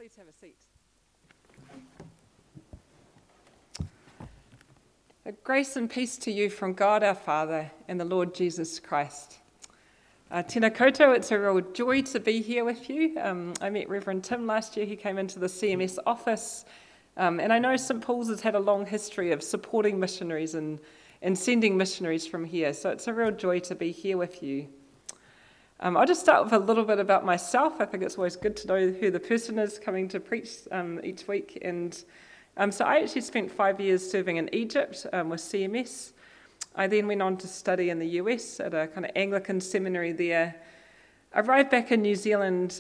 Please have a seat. Grace and peace to you from God our Father and the Lord Jesus Christ. Tēnā koutou, it's a real joy to be here with you. I met Reverend Tim last year. He came into the CMS office, and I know St Paul's has had a long history of supporting missionaries and sending missionaries from here, so it's a real joy to be here with you. I'll just start with a little bit about myself. I think it's always good to know who the person is coming to preach each week. And so I actually spent 5 years serving in Egypt with CMS. I then went on to study in the US at a kind of Anglican seminary there. I arrived back in New Zealand,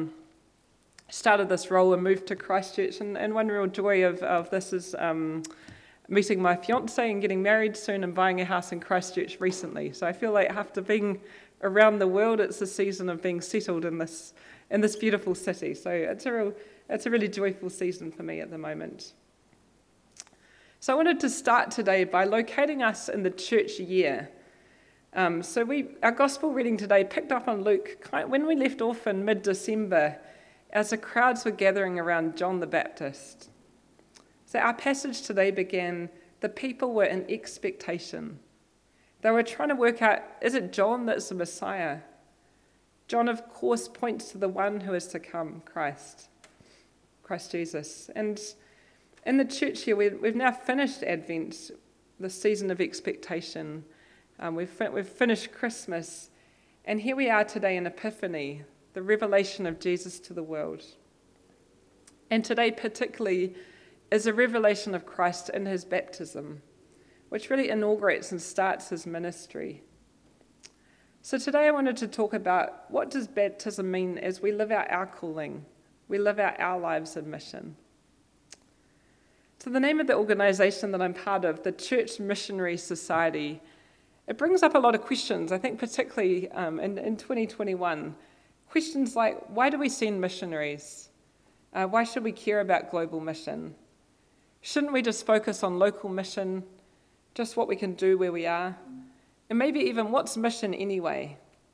started this role and moved to Christchurch. And one real joy of this is meeting my fiance and getting married soon and buying a house in Christchurch recently. So I feel like after being around the world, it's a season of being settled in this beautiful city. So it's a really joyful season for me at the moment. So I wanted to start today by locating us in the church year. Our gospel reading today picked up on Luke when we left off in mid-December as the crowds were gathering around John the Baptist. So our passage today began, the people were in expectation. They were trying to work out, is it John that's the Messiah? John, of course, points to the one who is to come, Christ Jesus. And in the church here, we've now finished Advent, the season of expectation. We've finished Christmas, and here we are today in Epiphany, the revelation of Jesus to the world. And today particularly is a revelation of Christ in his baptism, which really inaugurates and starts his ministry. So today I wanted to talk about what does baptism mean as we live out our calling, we live out our lives in mission. So the name of the organisation that I'm part of, the Church Missionary Society, it brings up a lot of questions, I think particularly in 2021. Questions like, why do we send missionaries? Why should we care about global mission? Shouldn't we just focus on local mission? Just what we can do where we are, and maybe even what's mission anyway.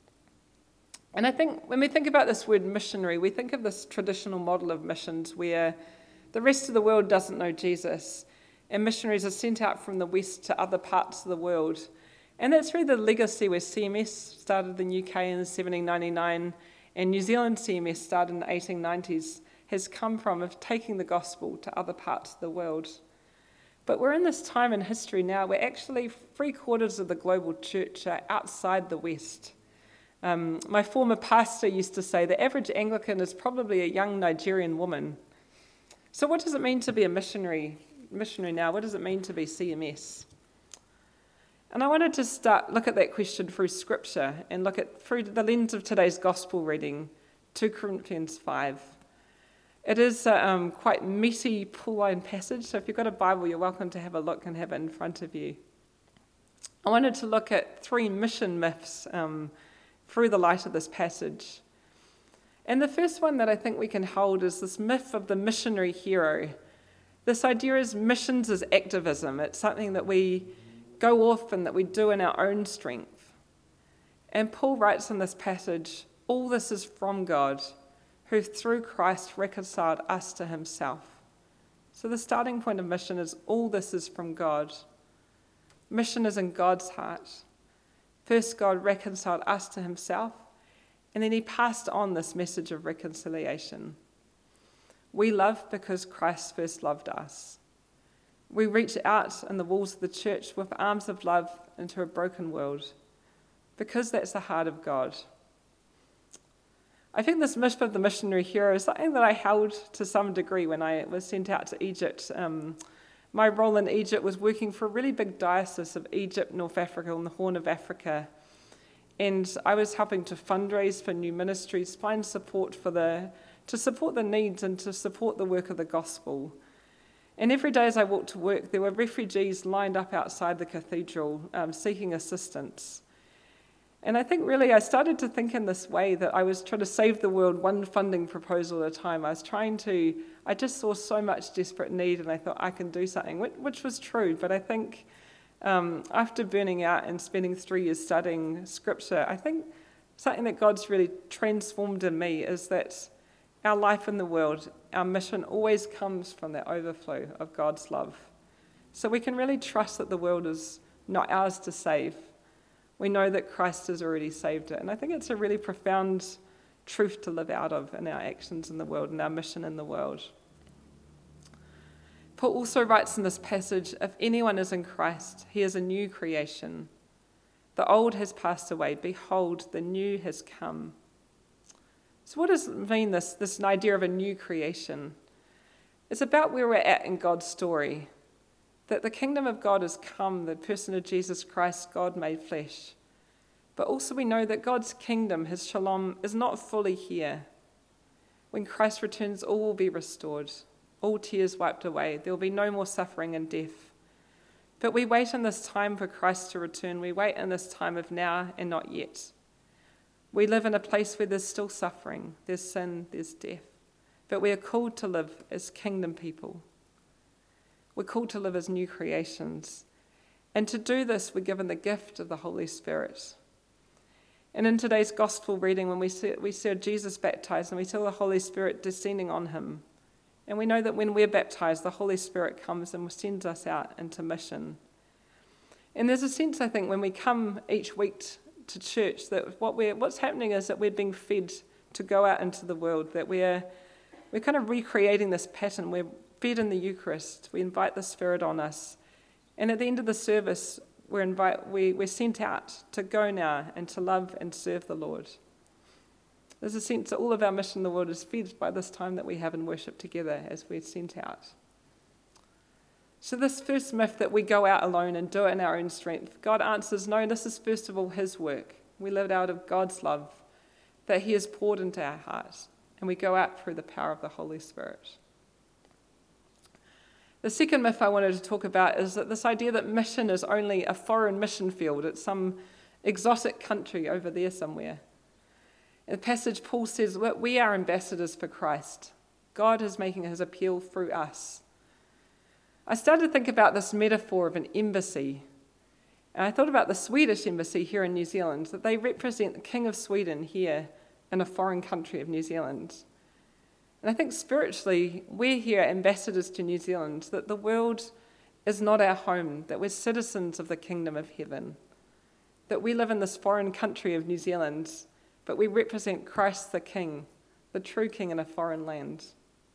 And I think when we think about this word missionary, we think of this traditional model of missions where the rest of the world doesn't know Jesus, and missionaries are sent out from the West to other parts of the world. And that's really the legacy where CMS started in the UK in 1799, and New Zealand CMS started in the 1890s, has come from of taking the gospel to other parts of the world. But we're in this time in history now where actually 3/4 of the global church are outside the West. My former pastor used to say the average Anglican is probably a young Nigerian woman. So what does it mean to be a missionary now? What does it mean to be CMS? And I wanted to look at that question through Scripture and look at through the lens of today's gospel reading, 2 Corinthians 5. It is a quite meaty Pauline passage, so if you've got a Bible, you're welcome to have a look and have it in front of you. I wanted to look at 3 mission myths through the light of this passage. And the first one that I think we can hold is this myth of the missionary hero. This idea is missions as activism. It's something that we go off and that we do in our own strength. And Paul writes in this passage, all this is from God, who through Christ reconciled us to himself. So the starting point of mission is all this is from God. Mission is in God's heart. First, God reconciled us to himself, and then he passed on this message of reconciliation. We love because Christ first loved us. We reach out in the walls of the church with arms of love into a broken world, because that's the heart of God. I think this myth of the missionary hero is something that I held to some degree when I was sent out to Egypt. My role in Egypt was working for a really big diocese of Egypt, North Africa, and the Horn of Africa. And I was helping to fundraise for new ministries, find support to support the needs and to support the work of the gospel. And every day as I walked to work, there were refugees lined up outside the cathedral seeking assistance. And I think really I started to think in this way that I was trying to save the world one funding proposal at a time. I just saw so much desperate need and I thought I can do something, which was true. But I think after burning out and spending 3 years studying Scripture, I think something that God's really transformed in me is that our life in the world, our mission always comes from that overflow of God's love. So we can really trust that the world is not ours to save. We know that Christ has already saved it. And I think it's a really profound truth to live out of in our actions in the world and our mission in the world. Paul also writes in this passage, if anyone is in Christ, he is a new creation. The old has passed away. Behold, the new has come. So what does it mean, this idea of a new creation? It's about where we're at in God's story. That the kingdom of God has come, the person of Jesus Christ, God made flesh. But also we know that God's kingdom, his shalom, is not fully here. When Christ returns, all will be restored, all tears wiped away. There will be no more suffering and death. But we wait in this time for Christ to return. We wait in this time of now and not yet. We live in a place where there's still suffering, there's sin, there's death. But we are called to live as kingdom people. We're called to live as new creations. And to do this, we're given the gift of the Holy Spirit. And in today's gospel reading, when we see Jesus baptized and we see the Holy Spirit descending on him, and we know that when we're baptized, the Holy Spirit comes and sends us out into mission. And there's a sense, I think, when we come each week to church, that what's happening is that we're being fed to go out into the world, that we're kind of recreating this pattern. We're fed in the Eucharist. We invite the Spirit on us. And at the end of the service, we're sent out to go now and to love and serve the Lord. There's a sense that all of our mission in the world is fed by this time that we have in worship together as we're sent out. So this first myth that we go out alone and do it in our own strength, God answers, no, this is first of all his work. We live it out of God's love that he has poured into our hearts, and we go out through the power of the Holy Spirit. The second myth I wanted to talk about is that this idea that mission is only a foreign mission field. It's some exotic country over there somewhere. In the passage, Paul says that we are ambassadors for Christ. God is making his appeal through us. I started to think about this metaphor of an embassy. And I thought about the Swedish embassy here in New Zealand, that they represent the King of Sweden here in a foreign country of New Zealand. And I think spiritually, we're here ambassadors to New Zealand, that the world is not our home, that we're citizens of the kingdom of heaven, that we live in this foreign country of New Zealand, but we represent Christ the King, the true King in a foreign land.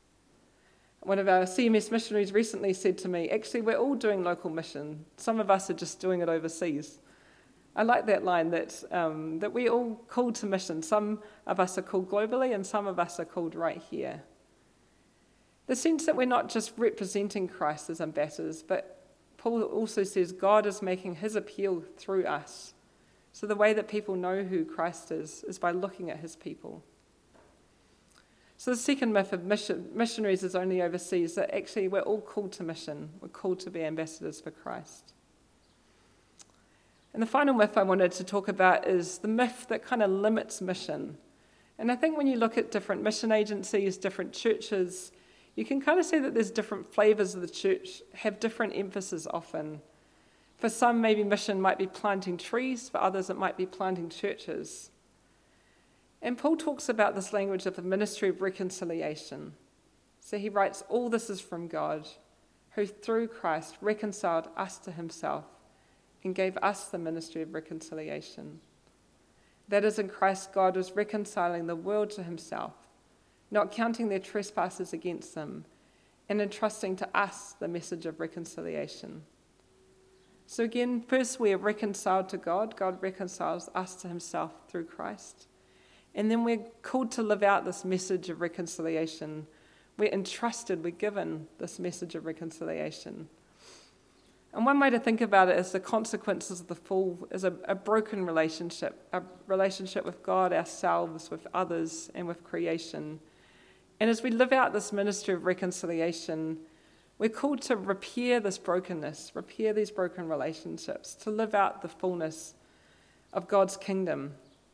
One of our CMS missionaries recently said to me, actually, we're all doing local mission. Some of us are just doing it overseas. I like that line, that we're all called to mission. Some of us are called globally, and some of us are called right here. The sense that we're not just representing Christ as ambassadors, but Paul also says God is making his appeal through us. So the way that people know who Christ is by looking at his people. So the second myth of missionaries is only overseas, that actually we're all called to mission. We're called to be ambassadors for Christ. And the final myth I wanted to talk about is the myth that kind of limits mission. And I think when you look at different mission agencies, different churches, you can kind of see that there's different flavors of the church, have different emphasis often. For some, maybe mission might be planting trees. For others, it might be planting churches. And Paul talks about this language of the ministry of reconciliation. So he writes, all this is from God, who through Christ reconciled us to himself and gave us the ministry of reconciliation. That is, in Christ, God was reconciling the world to himself, not counting their trespasses against them, and entrusting to us the message of reconciliation. So again, first we are reconciled to God. God reconciles us to himself through Christ. And then we're called to live out this message of reconciliation. We're entrusted, we're given this message of reconciliation. And one way to think about it is the consequences of the fall is a broken relationship, a relationship with God, ourselves, with others, and with creation. And as we live out this ministry of reconciliation, we're called to repair this brokenness, repair these broken relationships, to live out the fullness of God's kingdom.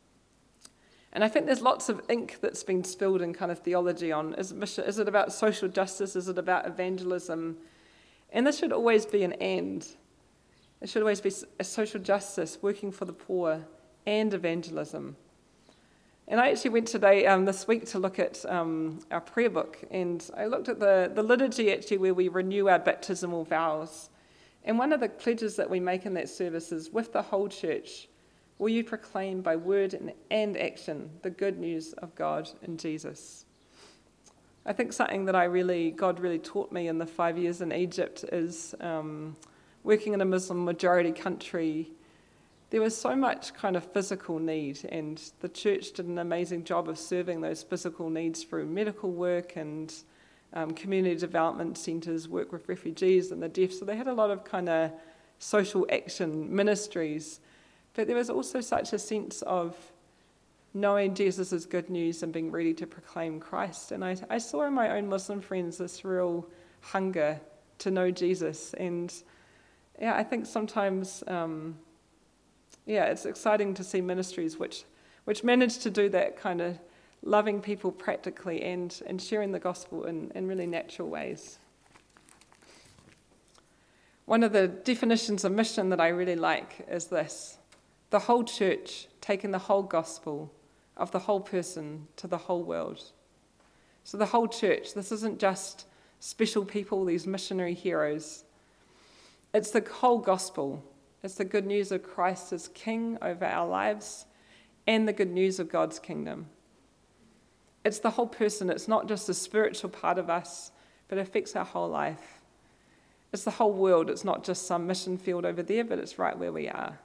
And I think there's lots of ink that's been spilled in kind of theology on, is it about social justice? Is it about evangelism? And this should always be an and. It should always be a social justice, working for the poor, and evangelism. And I actually went today, this week, to look at our prayer book, and I looked at the liturgy actually where we renew our baptismal vows. And one of the pledges that we make in that service is, with the whole church, will you proclaim by word and action the good news of God in Jesus? I think something that God really taught me in the 5 years in Egypt is working in a Muslim majority country. There was so much kind of physical need, and the church did an amazing job of serving those physical needs through medical work and community development centres, work with refugees and the deaf. So they had a lot of kind of social action ministries. But there was also such a sense of knowing Jesus' good news and being ready to proclaim Christ. And I saw in my own Muslim friends this real hunger to know Jesus. And yeah, I think sometimes, it's exciting to see ministries which manage to do that kind of loving people practically and sharing the gospel in really natural ways. One of the definitions of mission that I really like is this: the whole church taking the whole gospel of the whole person to the whole world. So the whole church, this isn't just special people, these missionary heroes. It's the whole gospel. It's the good news of Christ as King over our lives and the good news of God's kingdom. It's the whole person. It's not just the spiritual part of us, but it affects our whole life. It's the whole world. It's not just some mission field over there, but it's right where we are.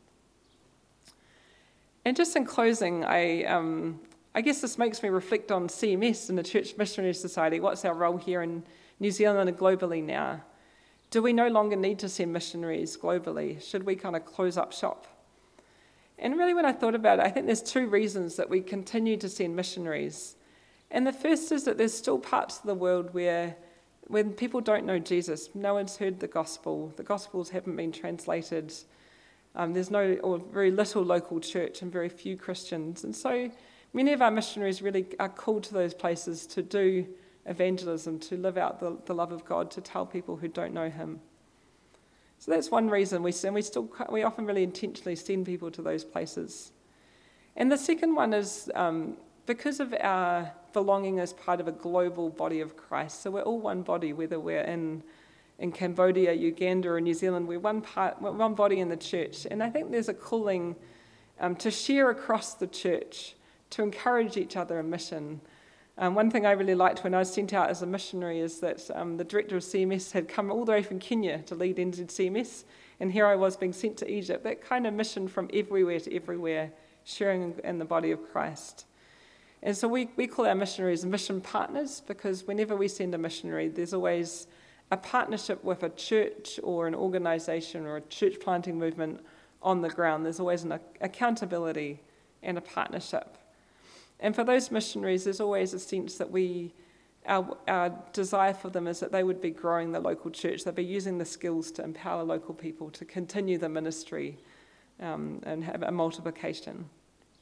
And just in closing, I guess this makes me reflect on CMS and the Church Missionary Society. What's our role here in New Zealand and globally now? Do we no longer need to send missionaries globally? Should we kind of close up shop? And really, when I thought about it, I think there's two reasons that we continue to send missionaries. And the first is that there's still parts of the world where, when people don't know Jesus, no one's heard the gospel. The gospels haven't been translated. There's no or very little local church and very few Christians. And so many of our missionaries really are called to those places to do evangelism, to live out the love of God, to tell people who don't know him. So that's one reason we often really intentionally send people to those places. And the second one is because of our belonging as part of a global body of Christ. So we're all one body, whether we're in Cambodia, Uganda, or New Zealand. We're one body in the church. And I think there's a calling to share across the church, to encourage each other in mission. One thing I really liked when I was sent out as a missionary is that the director of CMS had come all the way from Kenya to lead NZCMS, and here I was being sent to Egypt. That kind of mission from everywhere to everywhere, sharing in the body of Christ. And so we call our missionaries mission partners, because whenever we send a missionary, there's always a partnership with a church or an organisation or a church planting movement on the ground. There's always an accountability and a partnership. And for those missionaries, there's always a sense that our desire for them is that they would be growing the local church. They'd be using the skills to empower local people to continue the ministry and have a multiplication.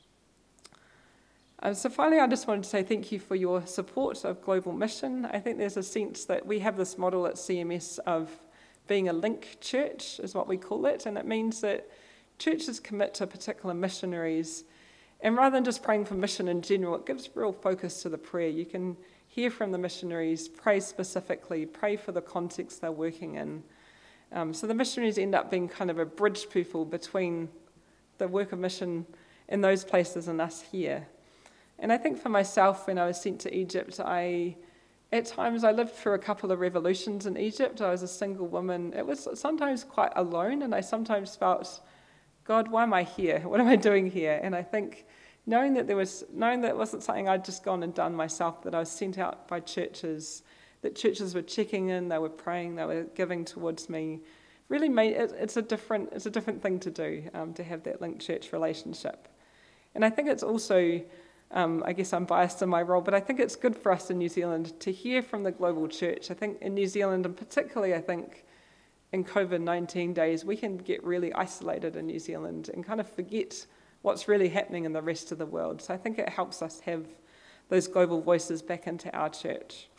So finally, I just wanted to say thank you for your support of Global Mission. I think there's a sense that we have this model at CMS of being a link church, is what we call it, and it means that churches commit to particular missionaries. And rather than just praying for mission in general, it gives real focus to the prayer. You can hear from the missionaries, pray specifically, pray for the context they're working in. So the missionaries end up being kind of a bridge people between the work of mission in those places and us here. And I think for myself, when I was sent to Egypt, at times I lived through a couple of revolutions in Egypt. I was a single woman. It was sometimes quite alone, and I sometimes felt, God, why am I here? What am I doing here? And I think knowing that it wasn't something I'd just gone and done myself, that I was sent out by churches, that churches were checking in, they were praying, they were giving towards me, really made it's a different thing to do, to have that linked church relationship. And I think it's also, I guess I'm biased in my role, but I think it's good for us in New Zealand to hear from the global church. I think in New Zealand, and particularly I think in COVID-19 days, we can get really isolated in New Zealand and kind of forget what's really happening in the rest of the world. So I think it helps us have those global voices back into our church.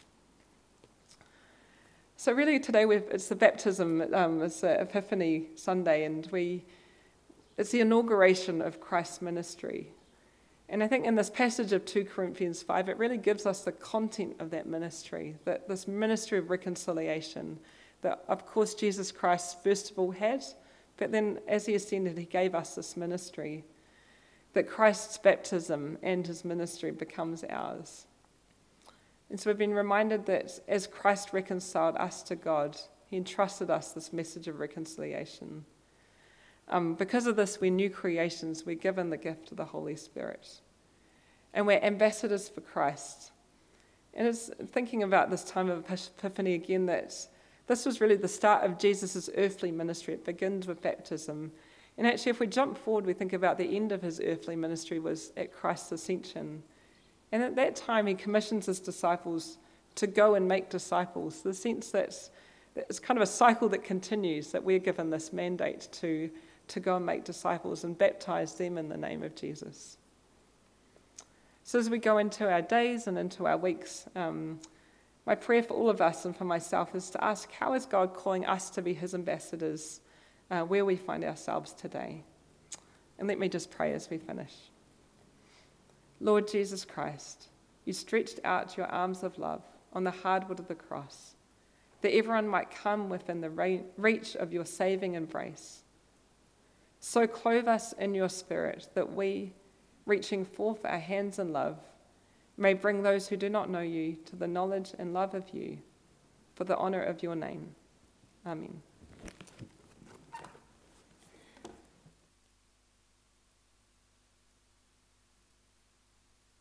So really today it's the baptism, it's the Epiphany Sunday, and it's the inauguration of Christ's ministry. And I think in this passage of 2 Corinthians 5, it really gives us the content of that ministry, that this ministry of reconciliation, that of course Jesus Christ first of all had, but then as he ascended, he gave us this ministry, that Christ's baptism and his ministry becomes ours. And so we've been reminded that as Christ reconciled us to God, he entrusted us this message of reconciliation. Because of this, we're new creations. We're given the gift of the Holy Spirit. And we're ambassadors for Christ. And it's thinking about this time of Epiphany again, that this was really the start of Jesus' earthly ministry. It begins with baptism. And actually, if we jump forward, we think about the end of his earthly ministry was at Christ's ascension. And at that time, he commissions his disciples to go and make disciples. The sense that it's kind of a cycle that continues, that we're given this mandate to go and make disciples and baptize them in the name of Jesus. So as we go into our days and into our weeks, my prayer for all of us and for myself is to ask, how is God calling us to be his ambassadors where we find ourselves today? And let me just pray as we finish. Lord Jesus Christ, you stretched out your arms of love on the hardwood of the cross, that everyone might come within the reach of your saving embrace. So clothe us in your spirit that we, reaching forth our hands in love, may bring those who do not know you to the knowledge and love of you, for the honor of your name. Amen.